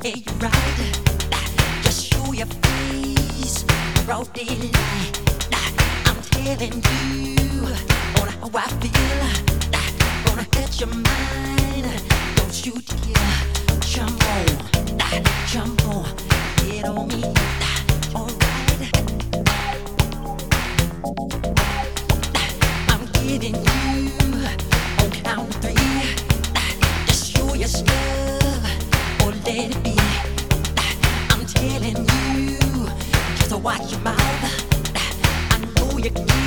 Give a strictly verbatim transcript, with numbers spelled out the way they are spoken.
Yeah, you're right. Just show your face, broad daylight. I'm telling you on how I feel. Gonna hit your mind. Don't you dare jump on, jump on, get on me. Alright, I'm giving you on count three. Just show your stuff or let it be. I'm telling you, just watch your mouth. I know you can.